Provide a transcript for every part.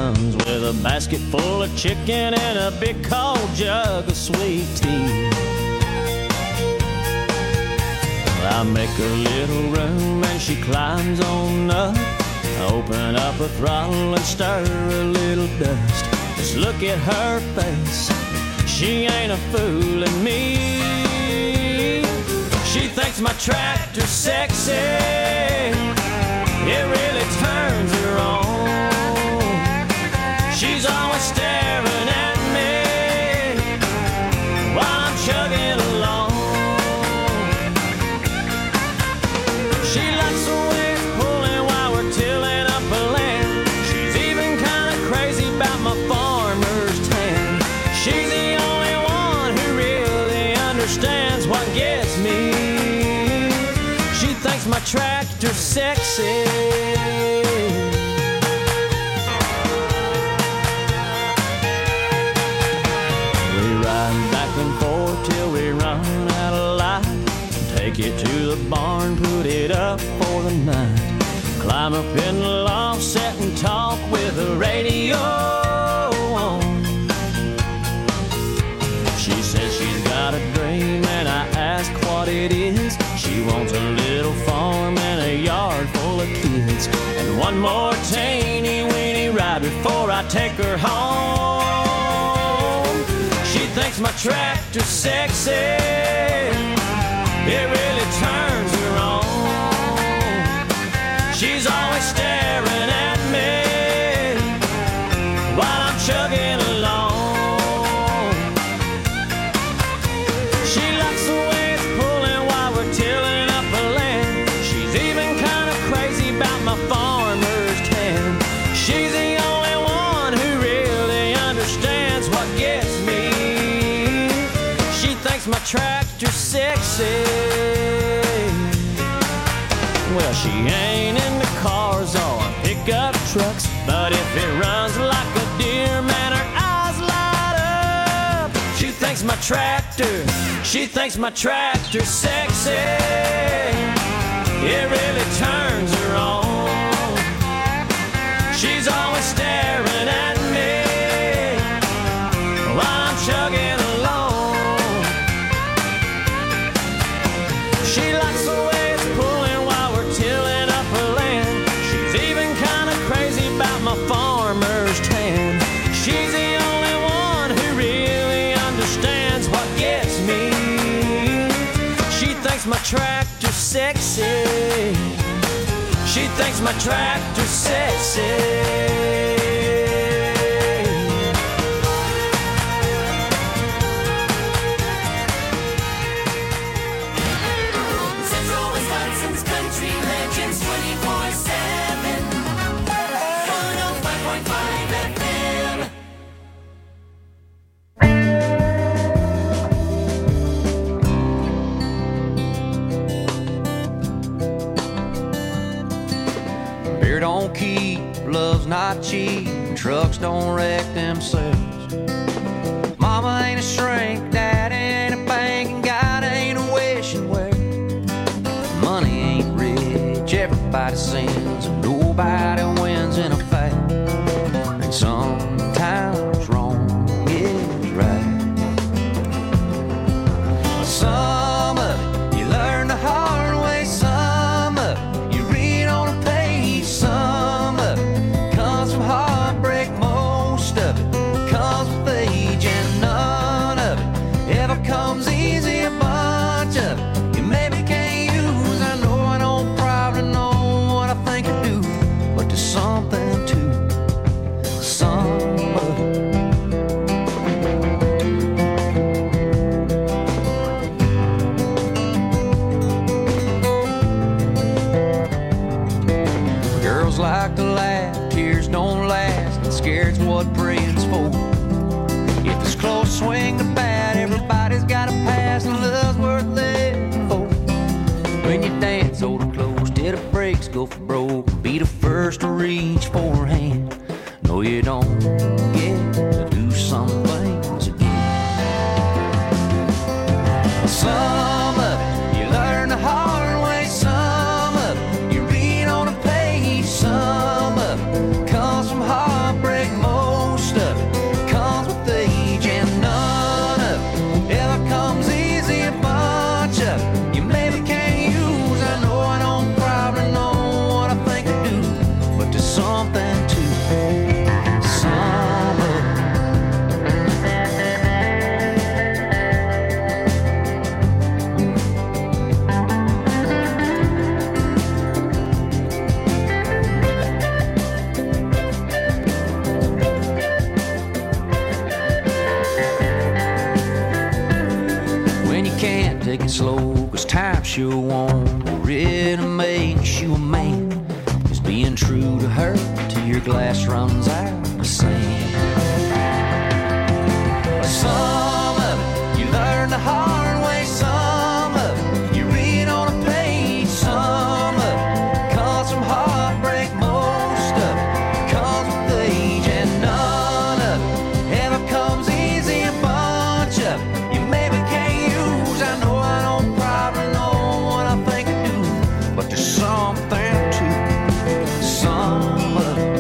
comes with a basket full of chicken and a big cold jug of sweet tea. I make a little room and she climbs on up. I open up a throttle and stir a little dust. Just look at her face, she ain't a fooling me. She thinks my tractor's sexy, it really turns her on. She's always staring at me while I'm chugging along. She likes the way it's pulling while we're tilling up a land. She's even kind of crazy about my farmer's tan. She's the only one who really understands what gets me. She thinks my tractor's sexy. We ride back and forth till we run out of light. Take it to the barn, put it up for the night. Climb up in the loft, sit and talk with the radio on. She says she's got a dream and I ask what it is. She wants a little farm and a yard full of kids, and one more teeny weeny ride before I take her home. She thinks my tractor's sexy, it really turns her on. She's always staring at me while I'm chugging along. She likes the way it's pulling while we're tilling up a land. She's even kind of crazy about my farmer's tan. She's the only one who really understands what gets me. She thinks my tractor's sexy. Well, she ain't into cars or pickup trucks, but if it runs like a deer, man, her eyes light up. She thinks my tractor's sexy, it really turns her on. She's always staring at me while I'm chugging along. She likes the way it's pulling while we're tilling up her land. She's even kind of crazy about my farmer's tan. She's the only one who really understands what gets me. She thinks my tractor's sexy. She thinks my tractor's sexy. Beer don't keep, love's not cheap, trucks don't wreck themselves. Mama ain't a shrink, daddy ain't a bank, and God ain't a wishing well. Money ain't rich, everybody sins, and nobody wins in a fight. And sometimes wrong is right. Some of it you learn the hard way, some of it you read on a page, some of it comes from heartbreak, most of it comes with age, and none of it ever comes easy. A bunch of it you maybe can't use. I know I don't probably know what I think I do, but there's something to some of it. Girls like to laugh, tears don't last, and scared's what praying's for. If it's close, swing the bat, everybody's got a pass, and love's worth living for. When you dance, hold it close till the brakes go for broke. Be the first to reach for her hand. No, you don't get to do some things again. Some of it you learn the hard way, some of it you read on a page, some of it comes from heartbreak. take it slow, cause time sure won't really make you a man. Cause being true to her till your glass runs out of sand. Some of it you learn the hard way, some of it you read on a page, some of it comes from heartbreak, most of it comes with age, and none of it ever comes easy. A bunch of it you maybe can't use. I know I don't probably know what I think I do, but there's something to some of it.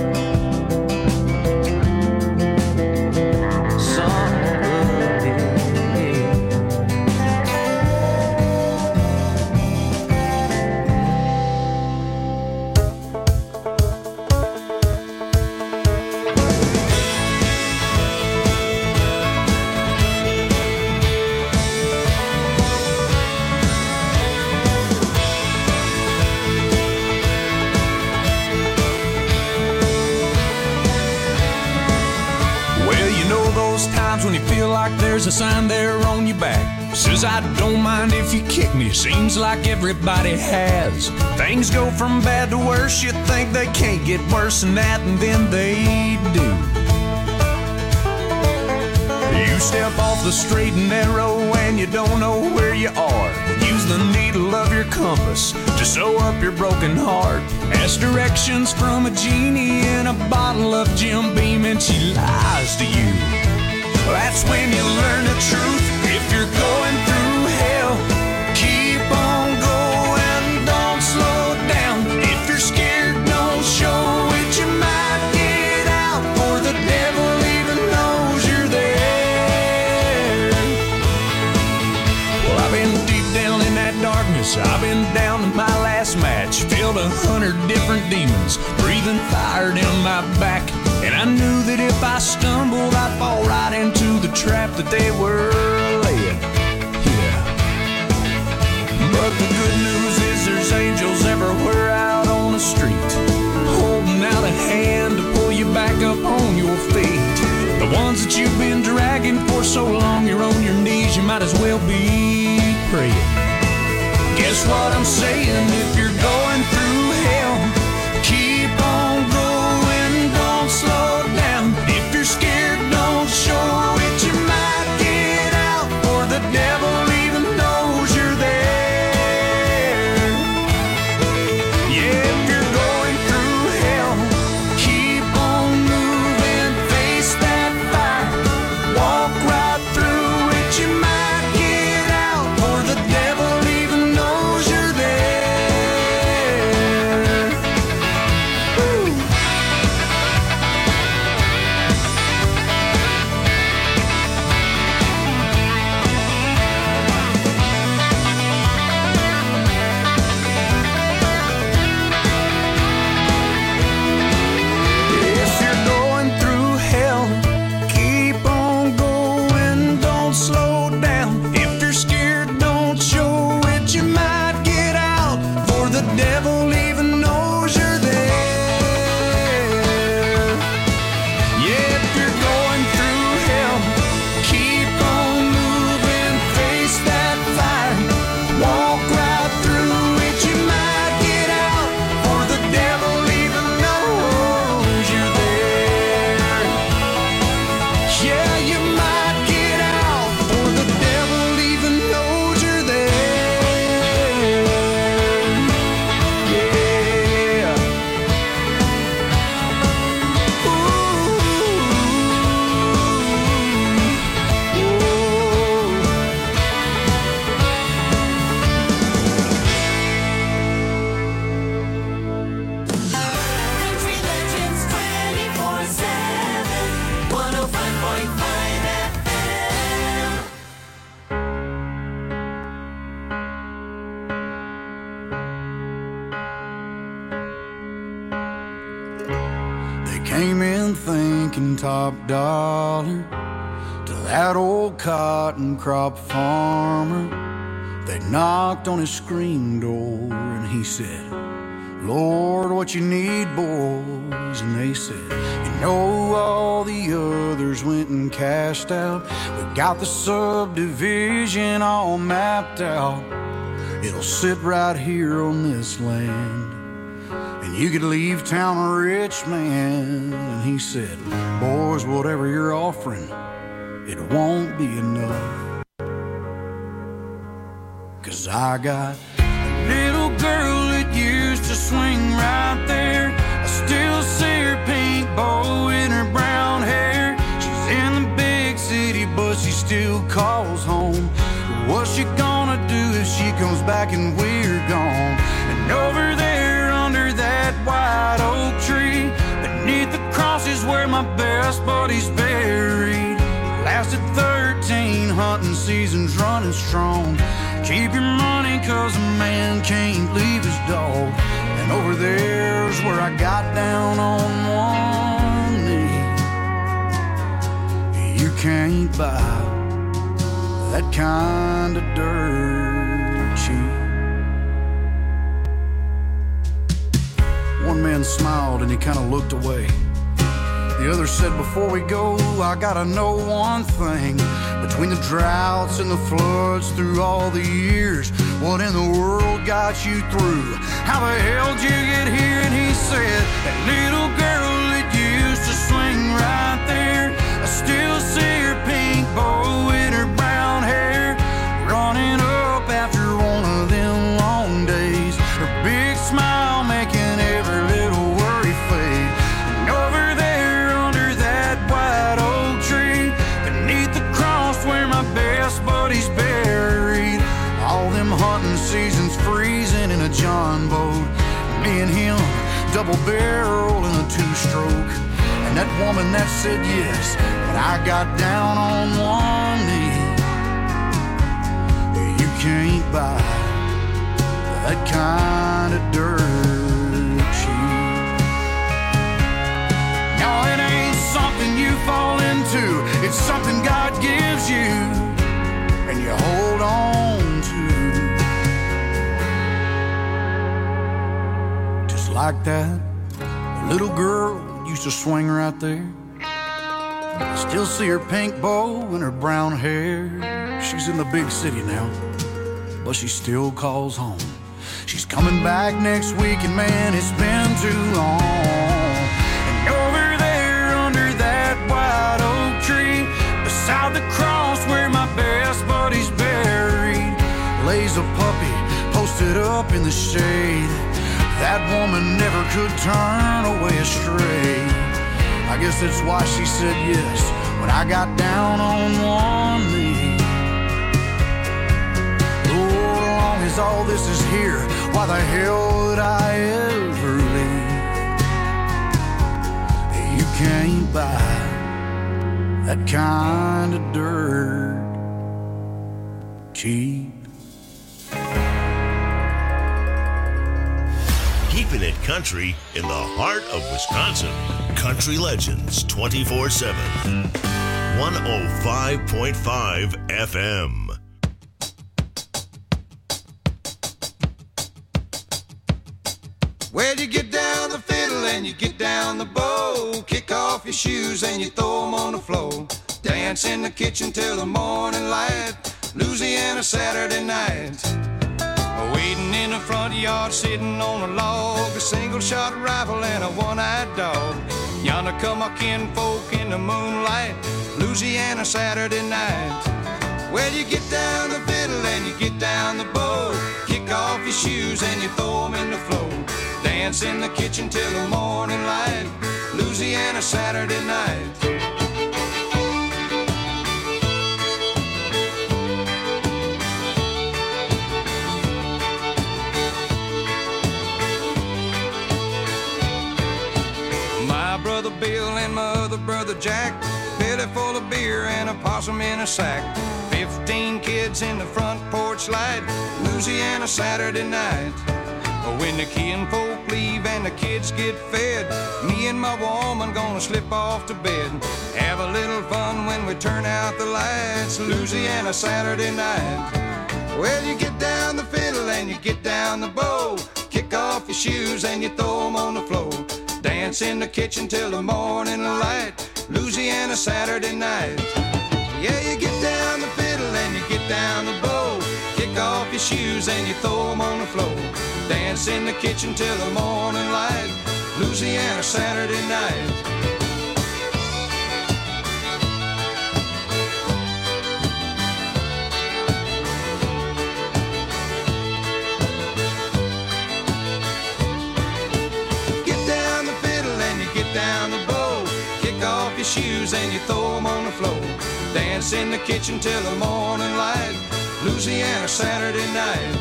When you feel like there's a sign there on your back says I don't mind if you kick me, seems like everybody has. Things go from bad to worse, you think they can't get worse than that, and then they do. You step off the straight and narrow and you don't know where you are. Use the needle of your compass to sew up your broken heart. Ask directions from a genie in a bottle of Jim Beam and she lies to you. That's when you learn the truth. If you're going through hell, keep on going, don't slow down. If you're scared, don't show it, you might get out, for the devil even knows you're there. Well, I've been deep down in that darkness, I've been down to my last match, filled 100 different demons, breathing fire down my back. And I knew that if I stumbled, I'd fall right into the trap that they were laying. Yeah. But the good news is there's angels everywhere out on the street, holding out a hand to pull you back up on your feet. The ones that you've been dragging for so long, you're on your knees, you might as well be praying. Guess what I'm saying? If you're going through hell, keep on going, don't slow down. If you're scared, don't show it, you might get out, for the devil even knows you're there. Yeah, if you're going through hell, keep on moving, face that fire, walk right through it, you might get out, for the devil even knows you're there. Woo. If you're going through hell, keep on going, don't slow down. If you're scared, don't show it, you might get out, for the devil even knows you're there. Yeah, if you're going through hell, keep on moving, face that fire, walk right through it, you might get out, for the devil even knows you're there. Yeah, you might get out, for the devil even knows you're there. Yeah. Country Legends 24/7, 105.5 FM. They came in thinking top dollar to that old cotton crop farmer. They knocked on his screen door and he said, Lord, what you need, boys? And they said, you know, all the others went and cashed out. We got the subdivision all mapped out. It'll sit right here on this land, and you could leave town a rich man. And he said, boys, whatever you're offering, it won't be enough. 'Cause I got a little girl that used to swing right there. I still see her pink bow in her brown hair. She's in the big city, but she still calls home. What's she gonna do if she comes back and we're gone? And over there under that white oak tree, beneath the cross is where my best buddy's buried. Lasted 13 hunting seasons running strong. Keep your money 'cause a man can't leave his dog. And over there's where I got down on one knee. You can't buy that kind of dirt cheap. One man smiled and he kind of looked away. The other said, before we go, I gotta know one thing. Between the droughts and the floods through all the years, what in the world got you through? How the hell did you get here? And he said, that little girl that used to swing right there, I still see her pink bow in her brown hair, running up after one of them long days. Her big smile making every little worry fade. And over there under that white oak tree, beneath the cross where my best buddy's buried, all them hunting seasons freezing in a John boat, me and him double barrel in a two-stroke. And that woman that said yes, but I got down on one knee. You can't buy that kind of dirt cheap. No, it ain't something you fall into. It's something God gives you and you hold on to. Just like that little girl used to swing right there. I still see her pink bow and her brown hair. She's in the big city now, but she still calls home. She's coming back next week, and man, it's been too long. And over there under that white oak tree, beside the cross where my best buddy's buried, lays a puppy posted up in the shade. That woman never could turn away astray. I guess that's why she said yes when I got down on one knee. Oh, as long as all this is here, why the hell would I ever leave? You can't buy that kind of dirt cheap. Keeping it country in the heart of Wisconsin. Country Legends 24/7. 105.5 FM. Well, you get down the fiddle and you get down the bow, kick off your shoes and you throw them on the floor, dance in the kitchen till the morning light, Louisiana Saturday night. Waiting in the front yard, sitting on a log, a single-shot rifle and a one-eyed dog. Yonder come our kinfolk in the moonlight, Louisiana Saturday night. Well, you get down the fiddle and you get down the bow, kick off your shoes and you throw them in the floor, dance in the kitchen till the morning light, Louisiana Saturday night. Brother Bill and my other brother Jack, belly full of beer and a possum in a sack, 15 kids in the front porch light, Louisiana Saturday night. When the kinfolk leave and the kids get fed, me and my woman gonna slip off to bed, have a little fun when we turn out the lights, Louisiana Saturday night. Well, you get down the fiddle and you get down the bow, kick off your shoes and you throw them on the floor. Dance in the kitchen till the morning light. Louisiana Saturday night. Yeah, you get down the fiddle and you get down the bow. Kick off your shoes and you throw them on the floor. Dance in the kitchen till the morning light. Louisiana Saturday night. Down the bow, kick off your shoes and you throw them on the floor. Dance in the kitchen till the morning light. Louisiana Saturday night.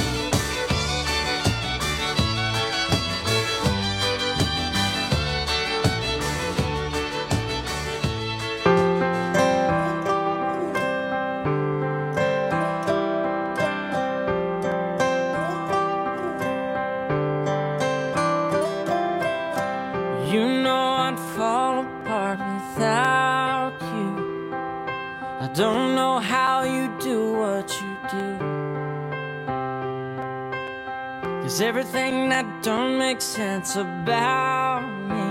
Don't know how you do what you do. 'Cause everything that don't make sense about me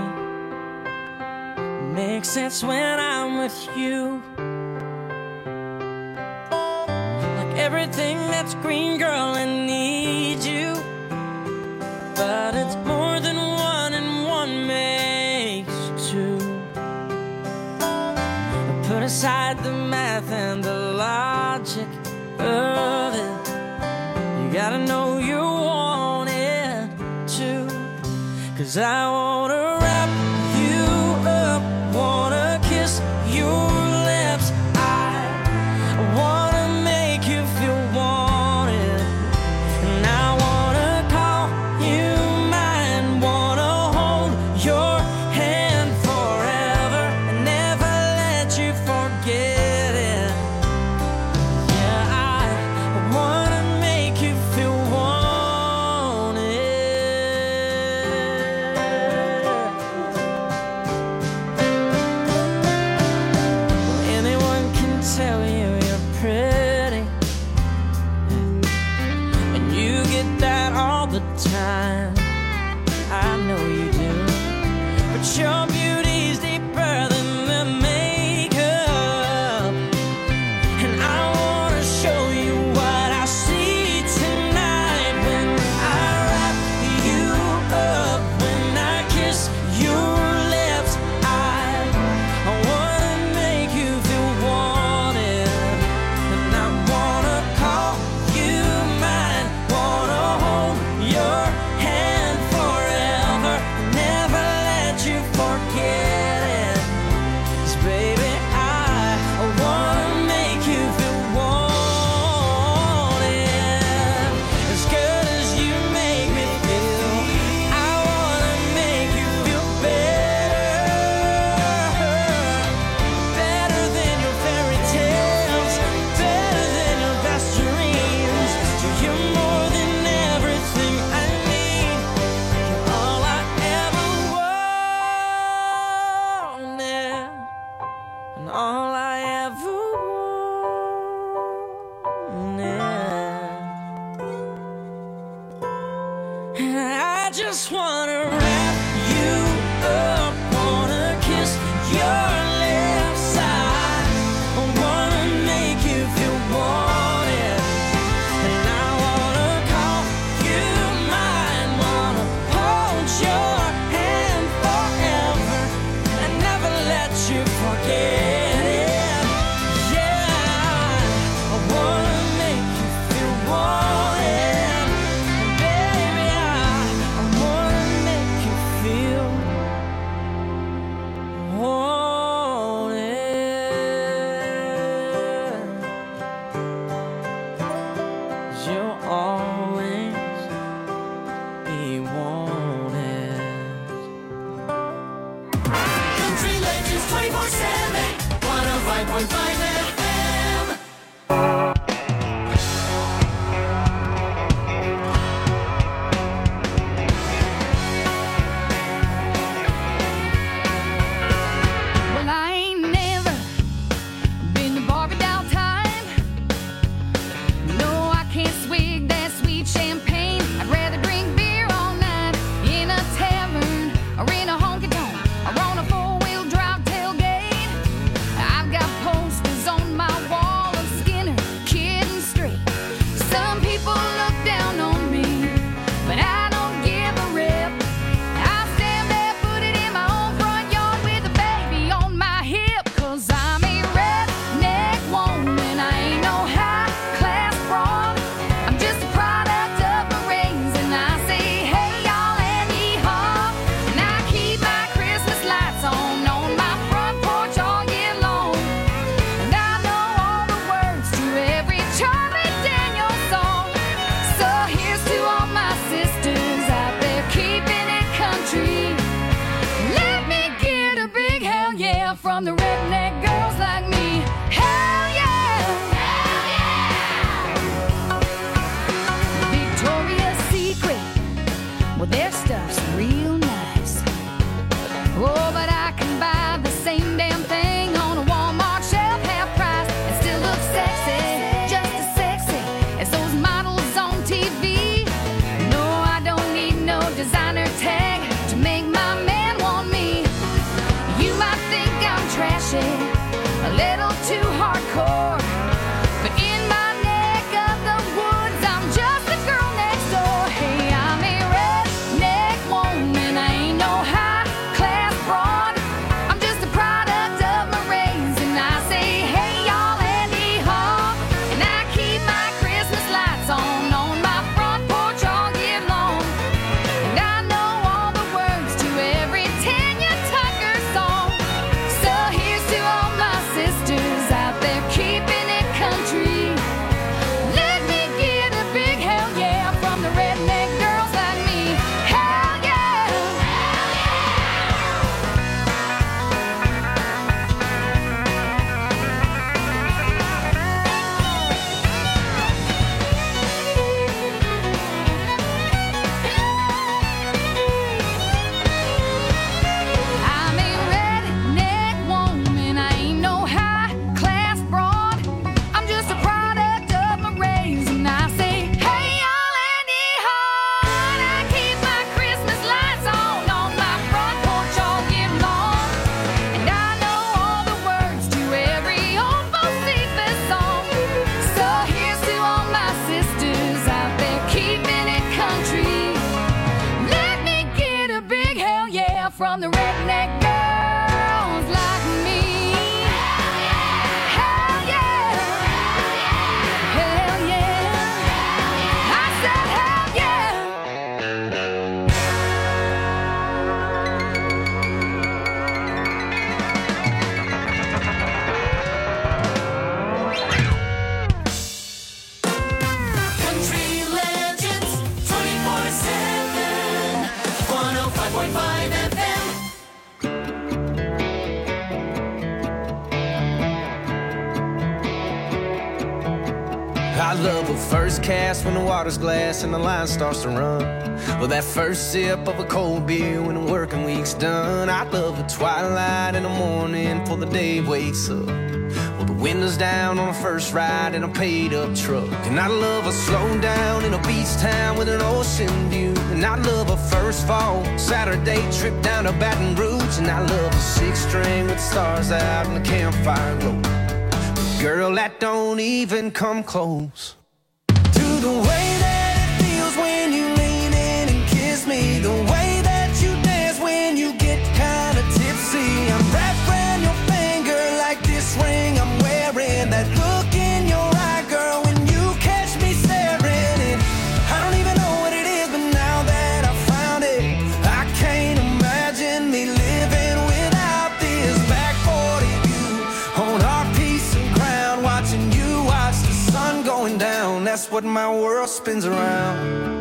makes sense when I'm with you. Like everything that's green, girl, I need you. But it's more than one and one makes two. Put aside the math and the logic of it. You gotta know you want it too. 'Cause I wanna wrap you up, wanna kiss your lips. I wanna make you feel wanted. And I wanna call you mine, wanna hold your hand forever and never let you forget it. Yeah, I wanna make you feel wanted. Anyone can tell you you're pretty, and you get that all the time. I know you do, but your beauty's deeper than the makeup. And I wanna show you what I see tonight when I wrap you up, when I kiss your lips. I wanna make you feel wanted, and I wanna call you mine, wanna hold your hand forever, never let you forget it. 'Cause baby, I wanna make you feel wanted. As good as you make me feel, I wanna make you feel better. Better than your fairy tales, better than your best dreams. You're more than everything I need. You're all I ever wanted, and all I ever wanted. And I just wanna wrap you up, wanna kiss your lips. I wanna make you feel wanted, and I wanna call you mine, wanna hold your hand forever and never let you forget it. Yeah, I wanna make you feel wanted, and baby, I wanna make you feel wanted. 'Cause you'll always be wanted. Country Legends 24/7, 105.5 FM. Well, I ain't never been to Barbie doll time. No, I can't swig that sweet champagne. I'd rather drink beer all night. yeah, from the redneck girls like me. Hell yeah! Hell yeah! Victoria's Secret, well, their stuff's real nice. Oh, but I can buy the same damn thing on a Walmart shelf, half price, and still look sexy, just as sexy as those models on TV. No, I don't need no designer tag to make my man want me. You might think I'm trashy, a little too hardcore, but in my neck of the woods, I'm just the girl next door. Hey, I'm a redneck woman, I ain't no high-class broad. I'm just a product of my race, and I say, hey, y'all, Andy Haw. And I keep my Christmas lights on my front porch all year long. And I know all the words to every Tanya Tucker song. So here's to all my sisters out there keeping it country. Let me get a big hell yeah from the redneck girls like me. Hell yeah! Hell I'm a redneck woman, I ain't no high-class broad. I'm just a product of my race, and I say, hey, y'all, Andy Haw. And I keep my Christmas lights on my front porch all year long. And I know all the words to every old Bocephus song. So here's to all my sisters out there keeping it country. Let me get a big hell yeah from the redneck girls like me. Hell yeah! Hell yeah! I said hell yeah! Country Legends 24/7. 105.5 FM. I love a first cast when the water's glass and the line starts to run. Well, that first sip of a cold beer when the working week's done. I love the twilight in the morning before the day wakes up. Well, the windows down on the first ride in a paid-up truck. And I love a slow down in a beach town with an ocean view. And I love a first fall Saturday trip down to Baton Rouge. And I love a six-string with stars out and the campfire glow. Girl, that don't even come close to the way that it feels when you lean in and kiss me. The way that you dance when you get kinda tipsy. I'm wrapped around your finger like this ring I'm wearing. That look in your eye, girl, when you catch me staring. And I don't even know what it is, but now that I found it, I can't imagine me living without this. Back 40 view on our piece of ground, watching you watch the sun going down. That's what my world spins around.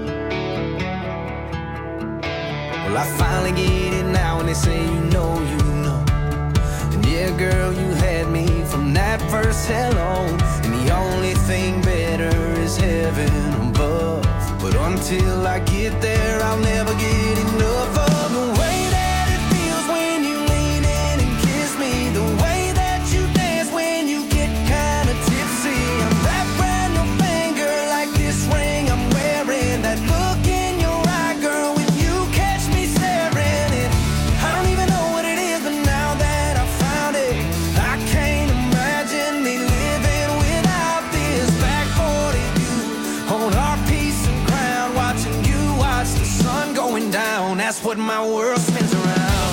Well, I finally get it now when they say you know. And yeah, girl, you had me from that first hello. And the only thing better is heaven above. But until I get there, I'll never get enough of the way that it feels when you lean in and kiss me. The way that you dance when you get kinda tipsy. I'm wrapped around your finger like this ring I'm wearing. That look in your eye, girl, when you catch me staring. And I don't even know what it is, but now that I found it, I can't imagine me living without this. Back 40 view on our piece of ground, watching you watch the sun going down. That's what my world spins around.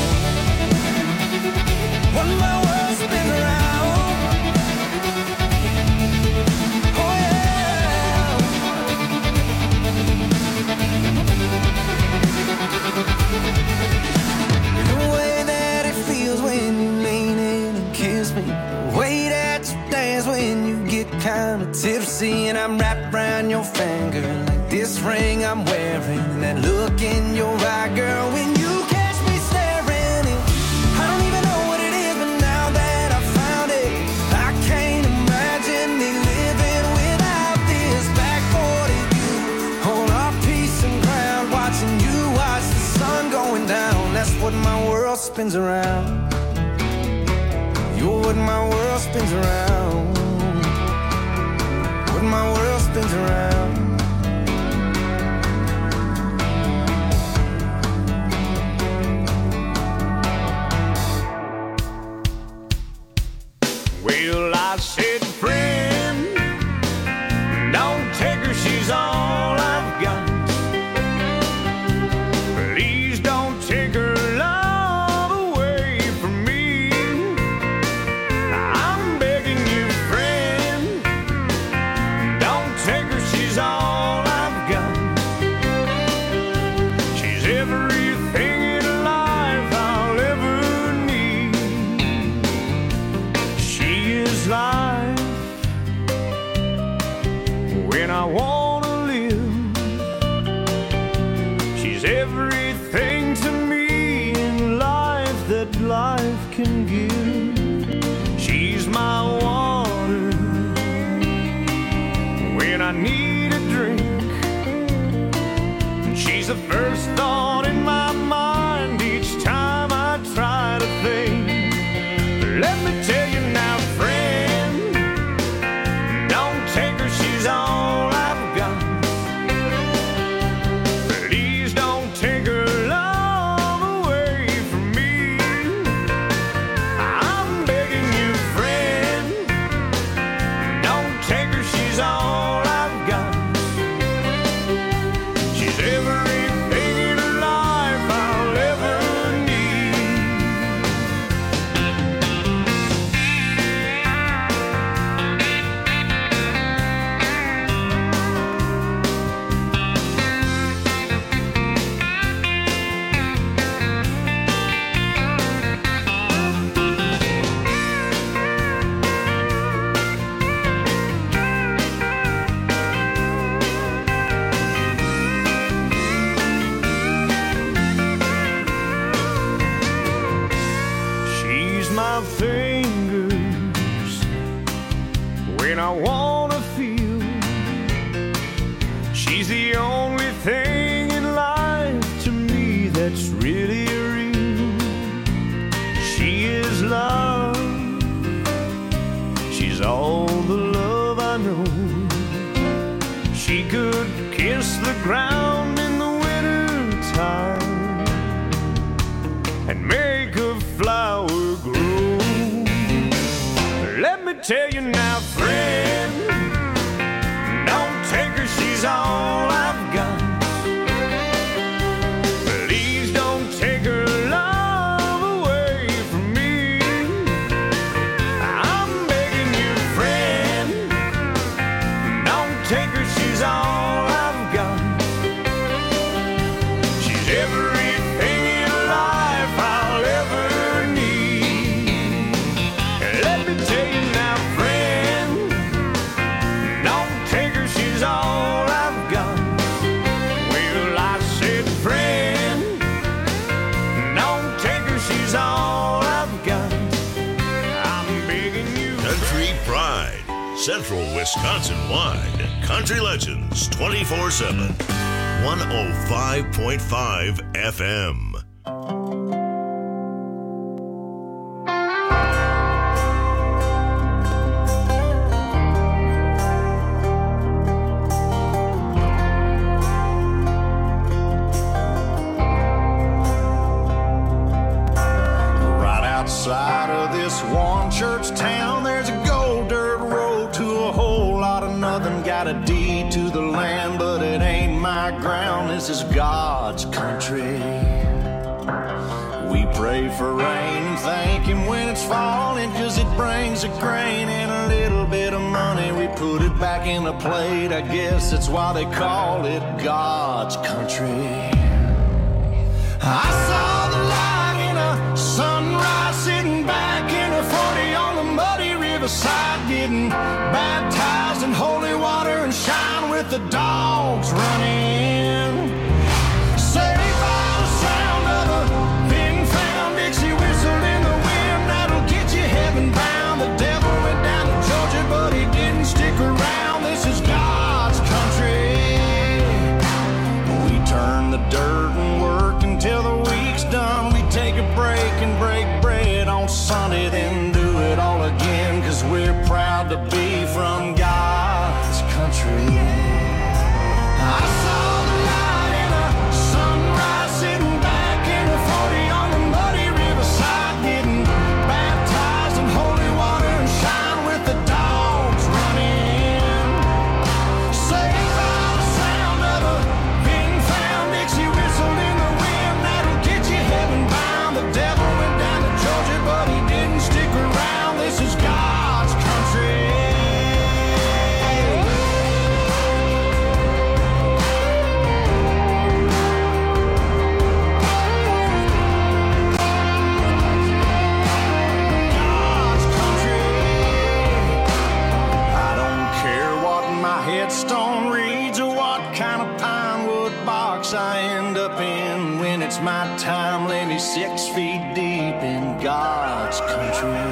What my world spins around. Oh yeah. The way that it feels when you lean in and kiss me. The way that you dance when you get kinda tipsy. And I'm wrapped around your finger like this ring I'm wearing. And that look in your eye, girl, when you catch me staring. And I don't even know what it is, but now spins around. You're what my world spins around. What my world spins around. Well, I said, friend, don't take her, she's all I've got. Please don't take her love away from me. I'm begging you, friend, don't take her, she's all I've got. She's everything in life I'll ever need. She is life when I wanna live. She's everything to me in life that life can give. She's my water when I need a drink. And she's the first thought in my mind each time I try to think. Let me tell you now, friend, don't take her, she's all I've got. Please don't take her love away from me. I'm begging you, friend, don't take her, she's all I've got. She's everything in life I'll ever need. She's my fingers when I wanna feel. She's the only thing in life to me that's really real. She is love. She's all the love I know. She could kiss the ground in the winter time and make a flower grow. Let me tell you now, friend, don't take her, she's all I've got. Please don't take her love away from me. I'm begging you, friend, don't take her, she's all I've got. She's everything in life I'll ever need. Let me tell you now, friend, don't take her, she's all I've got. Well, I said, friend, don't take her, she's all I've got. I'm begging you. Country Pride, Central Wisconsin wide. Country Legends 24/7. 105.5 FM. Right outside of this one church town, there's a gold dirt road to a whole lot of nothing. Got a deed to the land, but it ain't my ground. This is God's country. We pray for rain and thank Him when it's falling, 'cause it brings a grain and a little bit of money. We put it back in the plate. I guess that's why they call it God's country. I saw the light in a sunrise, sitting back in a 40 on the muddy riverside, getting baptized in holy water and shine with the dogs running. Saved by the sound of a big found Dixie whistle in the wind, that'll get you heaven bound. The devil went down to Georgia, but he didn't stick around. This is God's country. We turn the dirt and work until the week's done. We take a break and then do it all again, 'cause we're proud to be from God's country. I saw the light in a sunrise, sitting back in the 40 on the muddy riverside, getting baptized in holy water and shine with the dogs running. Saved by the sound of a being found Dixie whistle in the wind, that'll get you heaven bound. The devil went down to Georgia, but he didn't stick around. This is God's country. Headstone reads or what kind of pine wood box I end up in. When it's my time, lay me 6 feet deep in God's country.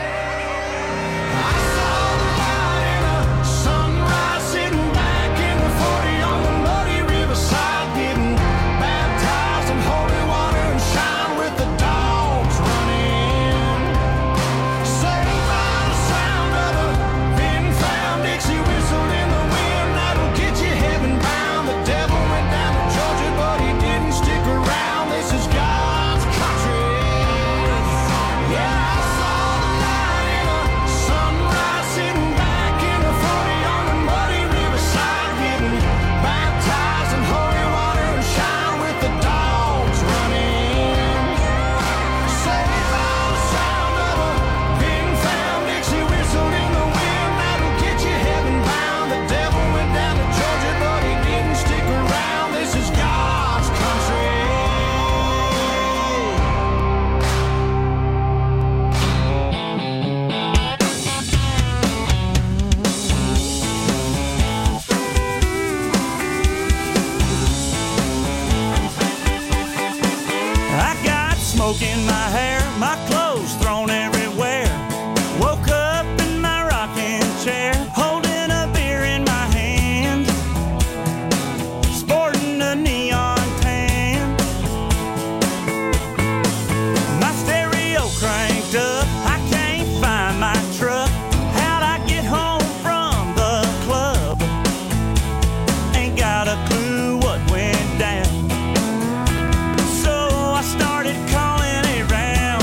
I saw the light in a sunrise, sitting back in the 40 on the muddy riverside, getting baptized in holy water and shine with the dogs running. Saved by the sound of a been found Dixie whistle in the wind, that'll get you heaven bound. The devil went down to Georgia, but he didn't stick around. This is God's country. Yeah, I saw the light in a sunrise, sitting back in the 40 on the muddy riverside, getting baptized in holy water and shine with the dogs running. Saved by the sound of a being found Dixie whistle in the wind, that'll get you heaven bound. The devil went down to Georgia, but he didn't stick around. This is God's country. I got smoke in my hair, my clothes thrown everywhere. Woke up in my rocking chair, holding a beer in my hand, sporting a neon tan. My stereo cranked up, I can't find my truck. How'd I get home from the club? Ain't got a clue what went down. So I started calling around.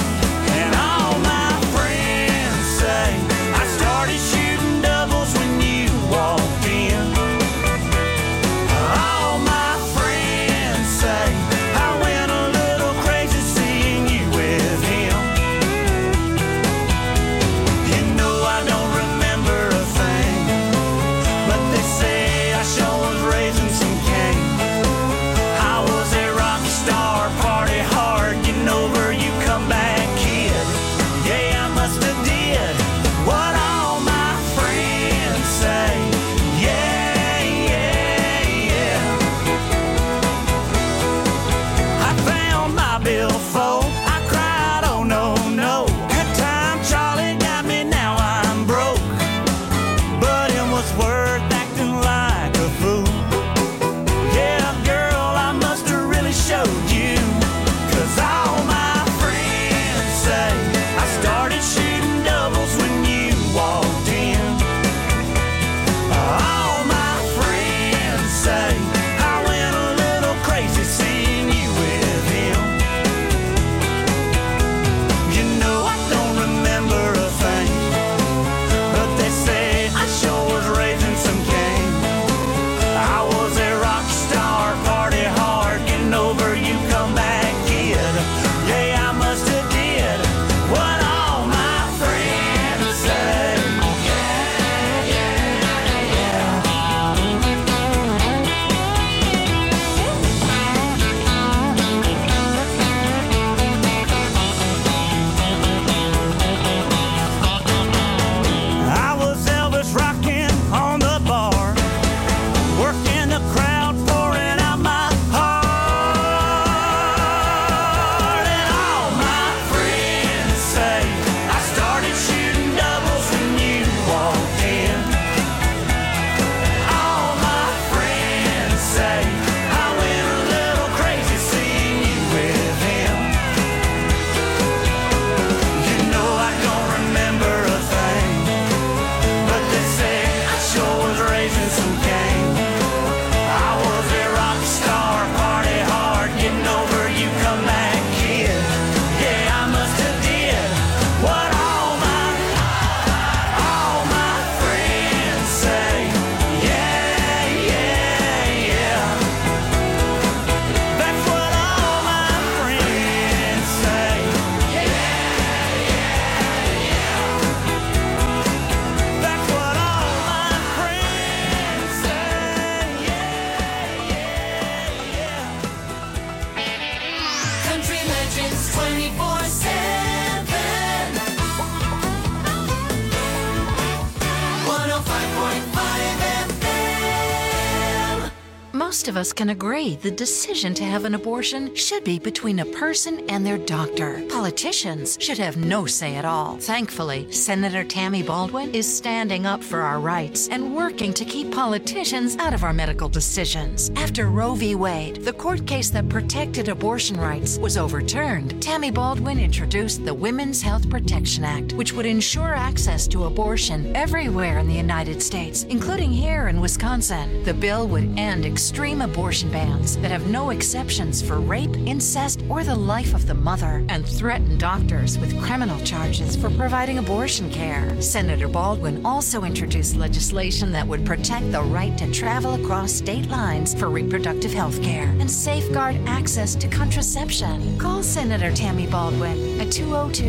most of us can agree the decision to have an abortion should be between a person and their doctor. Politicians should have no say at all. Thankfully, Senator Tammy Baldwin is standing up for our rights and working to keep politicians out of our medical decisions. After Roe v. Wade, the court case that protected abortion rights, was overturned, Tammy Baldwin introduced the Women's Health Protection Act, which would ensure access to abortion everywhere in the United States, including here in Wisconsin. The bill would end extreme abortion bans that have no exceptions for rape, incest, or the life of the mother, and threaten doctors with criminal charges for providing abortion care. Senator Baldwin also introduced legislation that would protect the right to travel across state lines for reproductive health care and safeguard access to contraception. Call Senator Tammy Baldwin at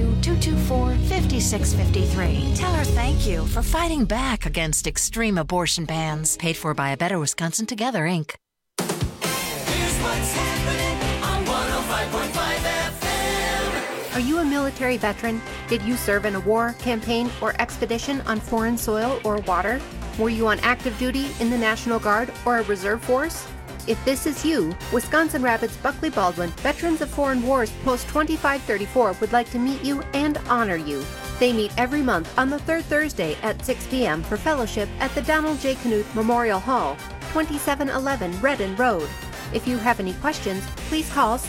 202-224-5653. Tell her thank you for fighting back against extreme abortion bans. Paid for by A Better Wisconsin Together, Inc. Here's what's happening on 105.5 FM. Are you a military veteran? Did you serve in a war, campaign, or expedition on foreign soil or water? Were you on active duty in the National Guard or a reserve force? If this is you, Wisconsin Rapids Buckley Baldwin Veterans of Foreign Wars Post 2534 would like to meet you and honor you. They meet every month on the third Thursday at 6 p.m. for fellowship at the Donald J. Knuth Memorial Hall, 2711 Redden Road. If you have any questions, please call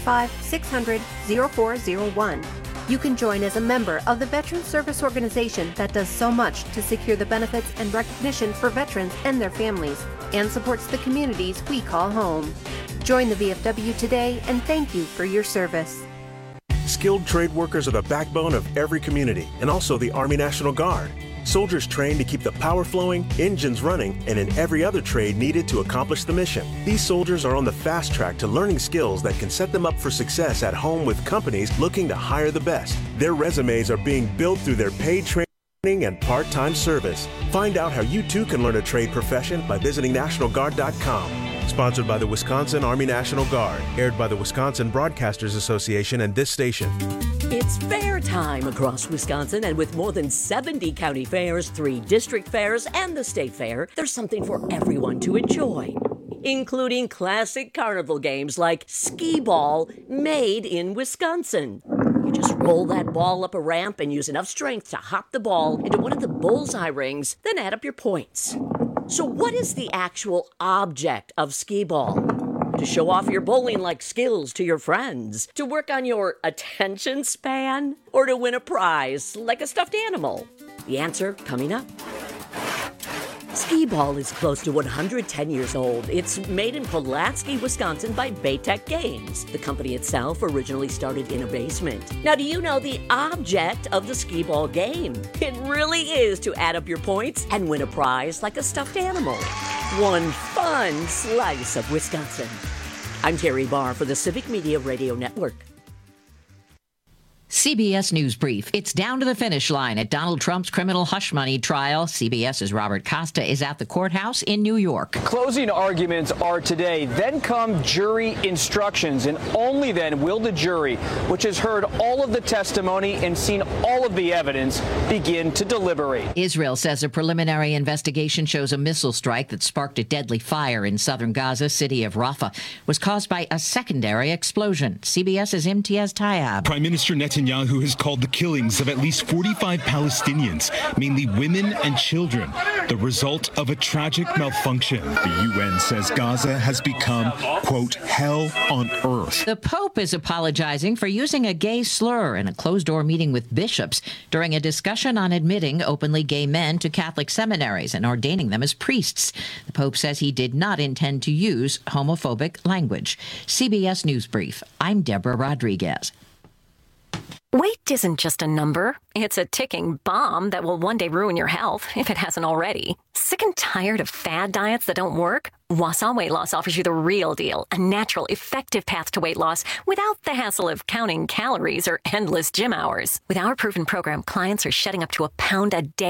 715-600-0401. You can join as a member of the Veteran Service Organization that does so much to secure the benefits and recognition for veterans and their families, and supports the communities we call home. Join the VFW today, and thank you for your service. Skilled trade workers are the backbone of every community, and also the Army National Guard. Soldiers trained to keep the power flowing, engines running, and in every other trade needed to accomplish the mission. These soldiers are on the fast track to learning skills that can set them up for success at home with companies looking to hire the best. Their resumes are being built through their paid training and part-time service. Find out how you too can learn a trade profession by visiting NationalGuard.com. Sponsored by the Wisconsin Army National Guard. Aired by the Wisconsin Broadcasters Association and this station. It's fair time across Wisconsin, and with more than 70 county fairs, 3 district fairs, and the state fair, there's something for everyone to enjoy, including classic carnival games like skee ball, made in Wisconsin. You just roll that ball up a ramp and use enough strength to hop the ball into one of the bullseye rings, then add up your points. So what is the actual object of skee ball? To show off your bowling-like skills to your friends? To work on your attention span? Or to win a prize like a stuffed animal? The answer coming up. Skee ball is close to 110 years old. It's made in Pulaski, Wisconsin by Baytech Games. The company itself originally started in a basement. Now, do you know the object of the skee ball game? It really is to add up your points and win a prize like a stuffed animal. One fun slice of Wisconsin. I'm Terry Barr for the Civic Media Radio Network. CBS News Brief. It's down to the finish line at Donald Trump's criminal hush money trial. CBS's Robert Costa is at the courthouse in New York. Closing arguments are today. Then come jury instructions, and only then will the jury, which has heard all of the testimony and seen all of the evidence, begin to deliberate. Israel says a preliminary investigation shows a missile strike that sparked a deadly fire in southern Gaza city of Rafah was caused by a secondary explosion. CBS's Imtiaz Tayab. Prime Minister Netanyahu has called the killings of at least 45 Palestinians, mainly women and children, the result of a tragic malfunction. The UN says Gaza has become, quote, hell on earth. The Pope is apologizing for using a gay slur in a closed-door meeting with bishops during a discussion on admitting openly gay men to Catholic seminaries and ordaining them as priests. The Pope says he did not intend to use homophobic language. CBS News Brief. I'm Deborah Rodriguez. Weight isn't just a number. It's a ticking bomb that will one day ruin your health, if it hasn't already. Sick and tired of fad diets that don't work? Wausau Weight Loss offers you the real deal, a natural, effective path to weight loss without the hassle of counting calories or endless gym hours. With our proven program, clients are shedding up to 1 pound a day.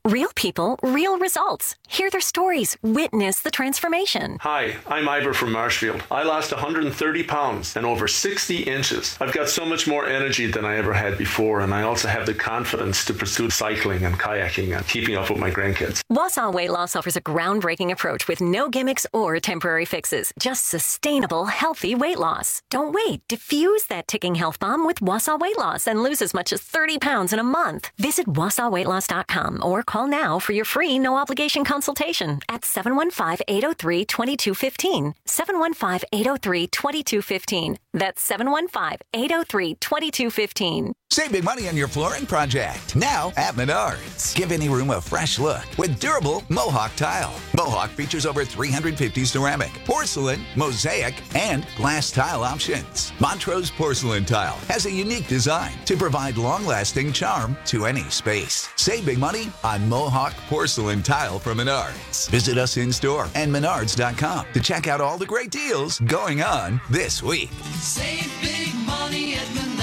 Real people, real results. Hear their stories. Witness the transformation. Hi, I'm Ivor from Marshfield. I lost 130 pounds and over 60 inches. I've got so much more energy than I ever had before, and I also have the confidence to pursue cycling and kayaking and keeping up with my grandkids. Wausau Weight Loss offers a groundbreaking approach with no gimmicks or temporary fixes. Just sustainable, healthy weight loss. Don't wait. Diffuse that ticking health bomb with Wausau Weight Loss and lose as much as 30 pounds in a month. Visit WausauWeightLoss.com or call now for your free no-obligation consultation at 715-803-2215. 715-803-2215. That's 715-803-2215. Save big money on your flooring project now at Menards. Give any room a fresh look with durable Mohawk tile. Mohawk features over 350 ceramic, porcelain, mosaic, and glass tile options. Montrose Porcelain Tile has a unique design to provide long-lasting charm to any space. Save big money on Mohawk Porcelain Tile from Menards. Visit us in-store and Menards.com to check out all the great deals going on this week. Save big money at Menards.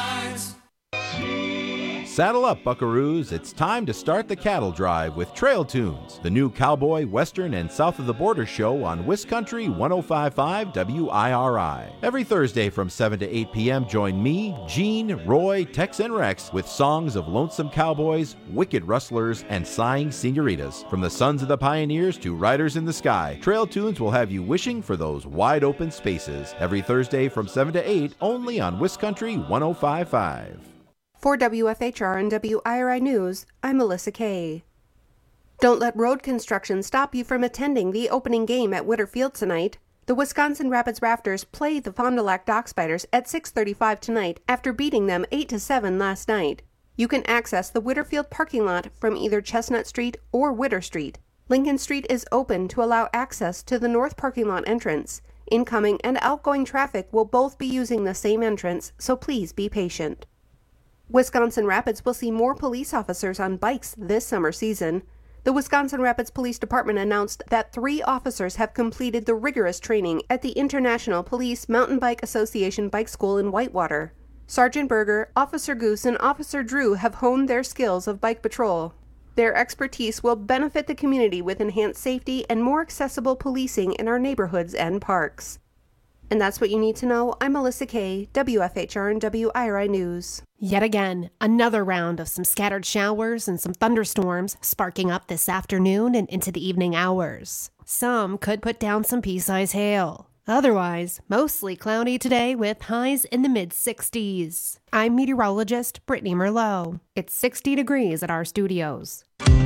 Saddle up, buckaroos. It's time to start the cattle drive with Trail Tunes, the new cowboy, western, and south of the border show on Wiscountry 105.5 WIRI. Every Thursday from 7 to 8 p.m., join me, Gene, Roy, Tex, and Rex with songs of lonesome cowboys, wicked rustlers, and sighing senoritas. From the sons of the pioneers to riders in the sky, Trail Tunes will have you wishing for those wide open spaces. Every Thursday from 7 to 8, only on Wiscountry 105.5. For WFHR and WIRI News, I'm Melissa Kay. Don't let road construction stop you from attending the opening game at Witter Field tonight. The Wisconsin Rapids Rafters play the Fond du Lac Dock Spiders at 6:35 tonight after beating them 8-7 last night. You can access the Witterfield parking lot from either Chestnut Street or Witter Street. Lincoln Street is open to allow access to the north parking lot entrance. Incoming and outgoing traffic will both be using the same entrance, so please be patient. Wisconsin Rapids will see more police officers on bikes this summer season. The Wisconsin Rapids Police Department announced that 3 officers have completed the rigorous training at the International Police Mountain Bike Association Bike School in Whitewater. Sergeant Berger, Officer Goose, and Officer Drew have honed their skills of bike patrol. Their expertise will benefit the community with enhanced safety and more accessible policing in our neighborhoods and parks. And that's what you need to know. I'm Melissa Kay, WFHR and WIRI News. Yet again, another round of some scattered showers and some thunderstorms sparking up this afternoon and into the evening hours. Some could put down some pea-size hail. Otherwise, mostly cloudy today with highs in the mid-60s. I'm meteorologist Brittany Merlot. It's 60 degrees at our studios.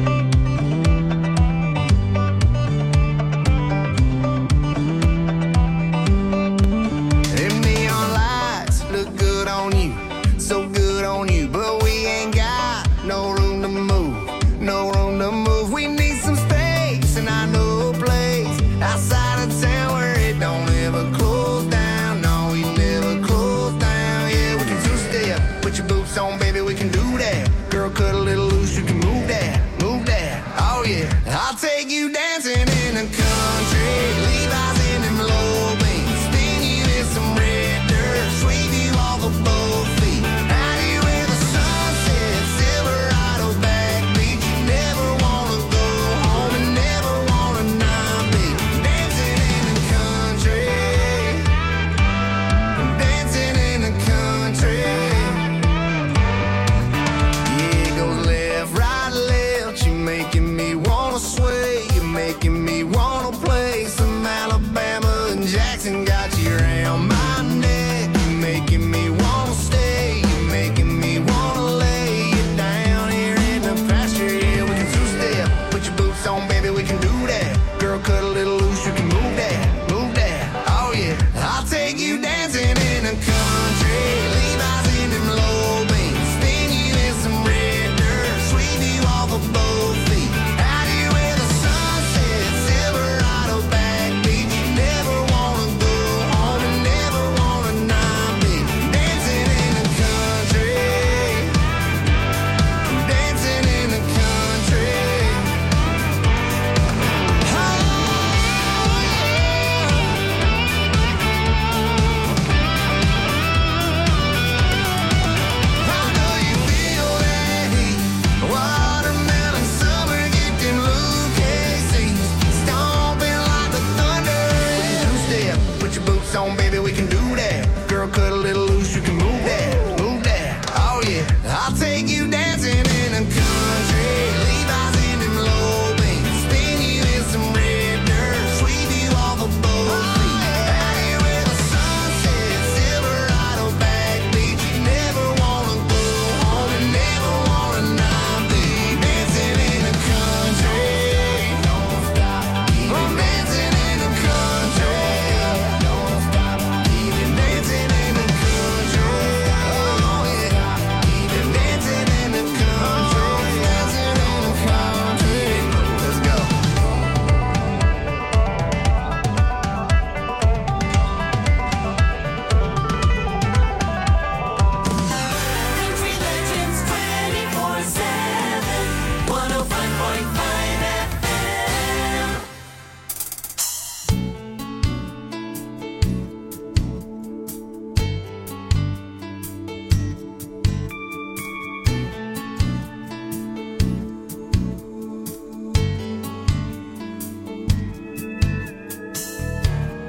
I'll take you dancing in the country, Levi's in them low beams, spin you in some red dirt, sweep you off of both feet, hide you in the sunset, Silverado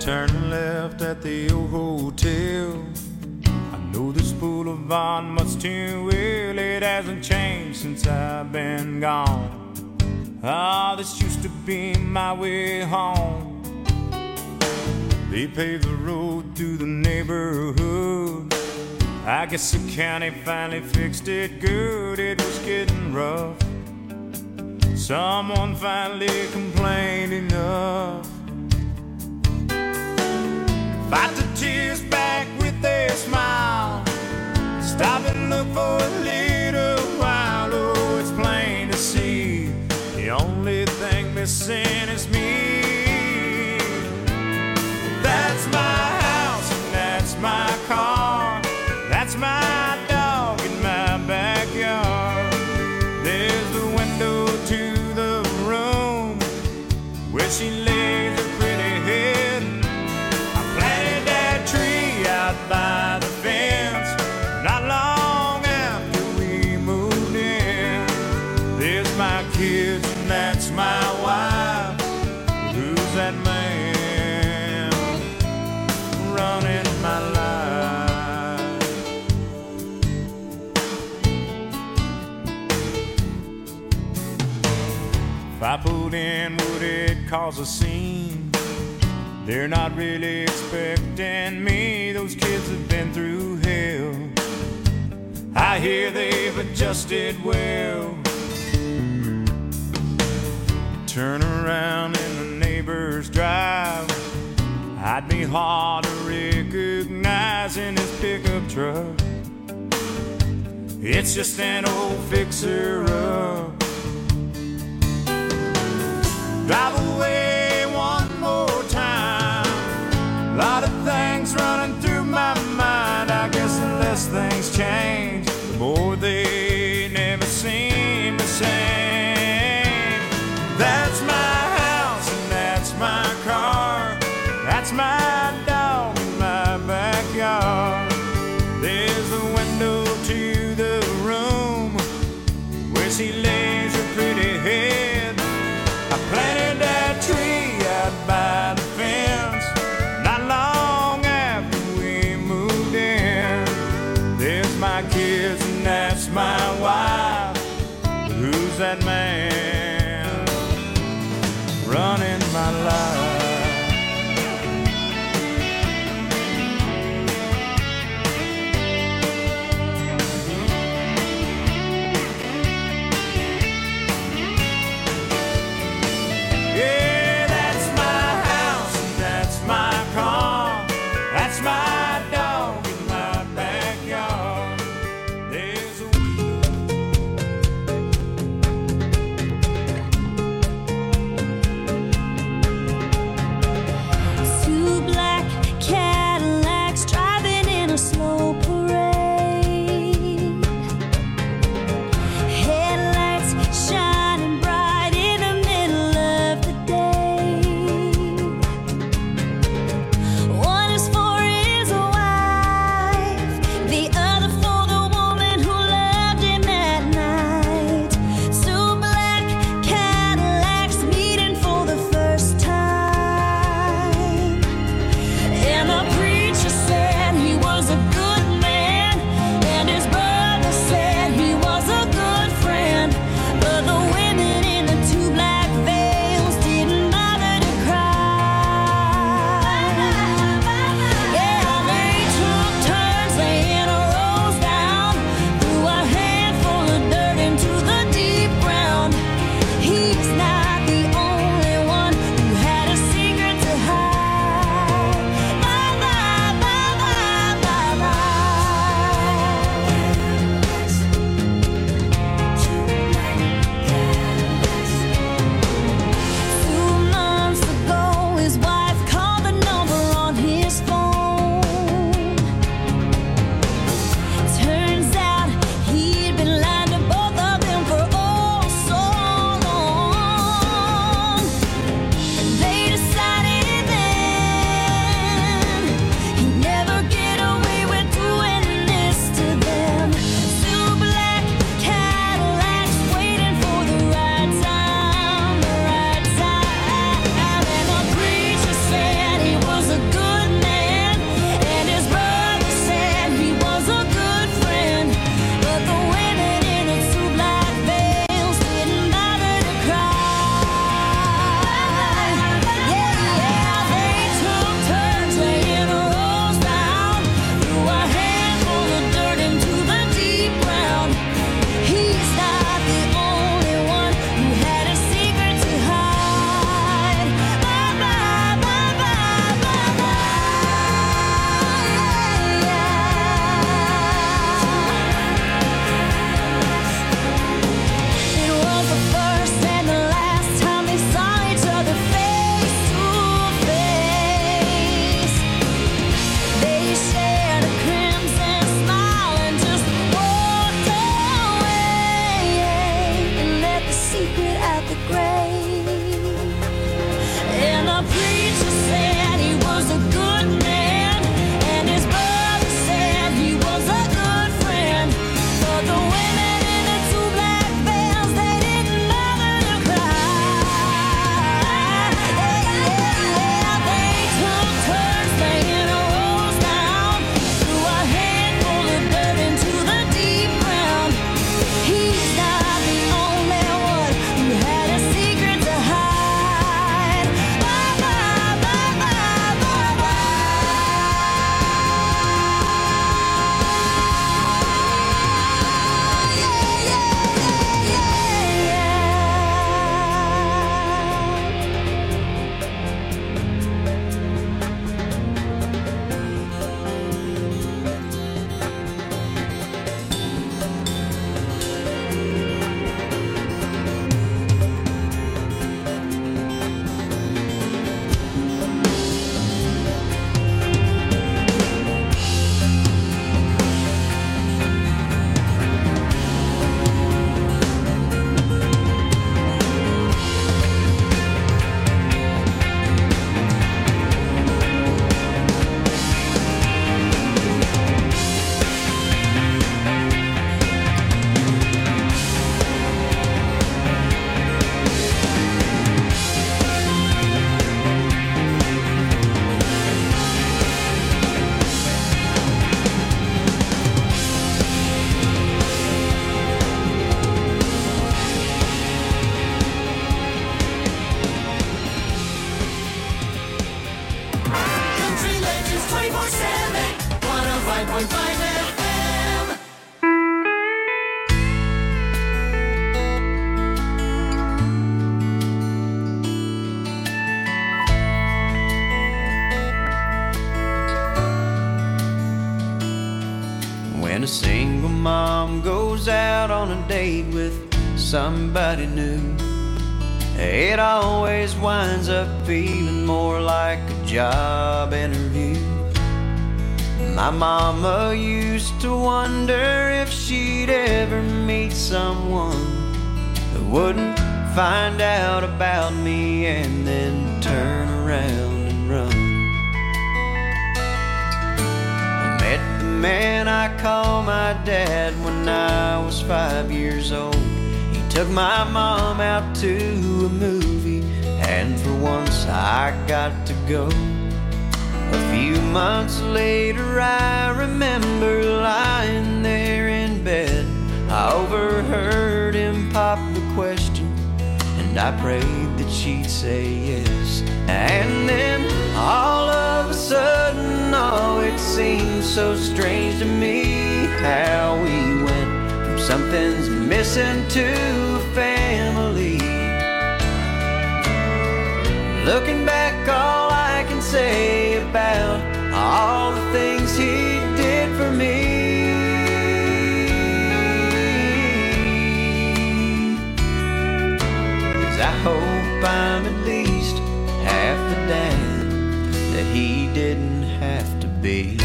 Turn left at the old hotel. I know this boulevard much too well. It hasn't changed since I've been gone. Ah, this used to be my way home. They paved the road through the neighborhood. I guess the county finally fixed it good. It was getting rough. Someone finally complained enough. Fight the tears back with a smile. Stop and look for a little while. Oh, it's plain to see the only thing missing is me. That's my house and that's my car. That's my dog in my backyard. There's the window to the room where she lays her pretty head. By the fence, not long after we moved in. There's my kids and that's my wife. Who's that man running my life? If I pulled in, would it cause a scene? They're not really expecting me. Those kids have been through hell. I hear they've adjusted well. Turn around in the neighbor's drive. I'd be hard to recognize in his pickup truck. It's just an old fixer-up. Drive away one more time. A lot of things running through my mind. I guess the less things change, the more they never seem the same. That's my house and that's my car. That's my dog in my backyard. There's the window to the room where she lays her pretty head. I planted that tree out by the fence. Not long after we moved in. There's my kids and that's my wife. But who's that man running my life? Yeah, that's my house and that's my car. That's my dog in my backyard. There's a somebody new. It always winds up feeling more like a job interview. My mama used to wonder if she'd ever meet someone who wouldn't find out about me and then turn around and run. I met the man I call my dad when I was 5 years old. He took my mom out to a movie, and for once I got to go. A few months later I remember lying there in bed. I overheard him pop the question, and I prayed that she'd say yes. And then all of a sudden, oh, it seemed so strange to me how we went from something's missing to a family. Looking back, all I can say about all the things he did for me. 'Cause I hope I'm at least half the dad that he didn't have to be.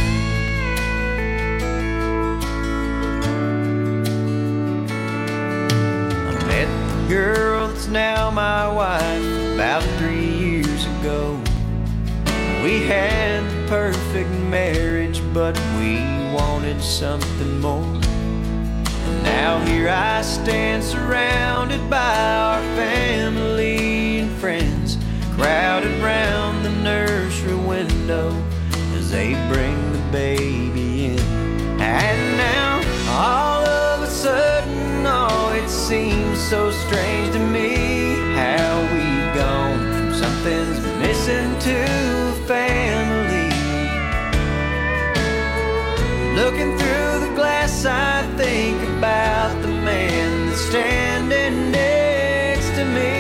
I met the girl that's now my wife about 3 years ago. We had the perfect marriage, but we wanted something more. And now here I stand surrounded by our family and friends, crowded round the nursery window as they bring the baby in. And now all of a sudden, oh, it seems so strange to me how we've gone from something's missing to family. Looking through the glass, I think about the man that's standing next to me.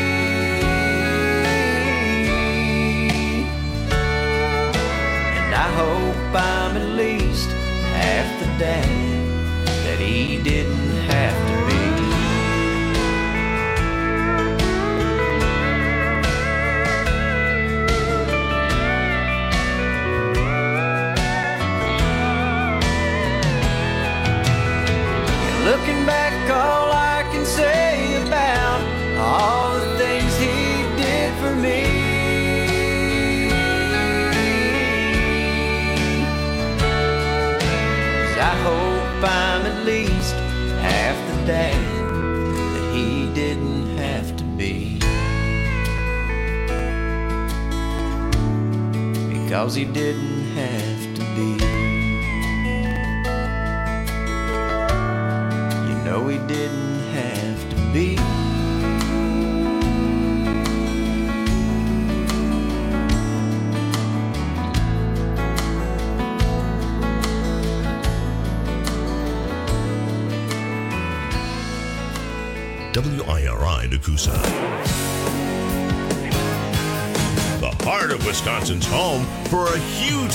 And I hope I'm at least half the dad that he didn't have to be. Looking back, all I can say about all the things he did for me. 'Cause I hope I'm at least half the dad that he didn't have to be. Because he didn't have to be. No, he didn't have to be. WIRI Nakusa. The heart of Wisconsin's home for a huge